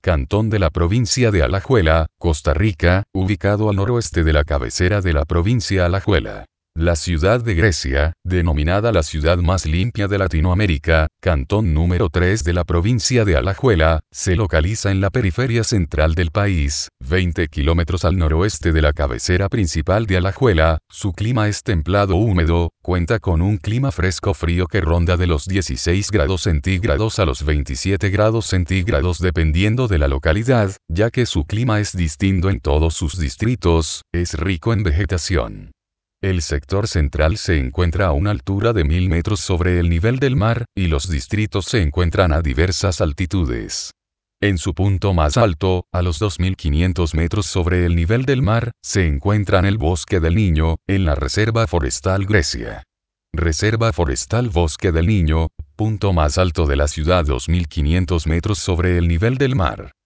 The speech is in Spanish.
cantón de la provincia de Alajuela, Costa Rica, ubicado al noroeste de la cabecera de la provincia Alajuela. La ciudad de Grecia, denominada la ciudad más limpia de Latinoamérica, cantón número 3 de la provincia de Alajuela, se localiza en la periferia central del país, 20 kilómetros al noroeste de la cabecera principal de Alajuela. Su clima es templado húmedo, cuenta con un clima fresco-frío que ronda de los 16 grados centígrados a los 27 grados centígrados dependiendo de la localidad, ya que su clima es distinto en todos sus distritos, es rico en vegetación. El sector central se encuentra a una altura de 1000 metros sobre el nivel del mar, y los distritos se encuentran a diversas altitudes. En su punto más alto, a los 2500 metros sobre el nivel del mar, se encuentran el Bosque del Niño, en la Reserva Forestal Grecia. Reserva Forestal Bosque del Niño, punto más alto de la ciudad 2500 metros sobre el nivel del mar.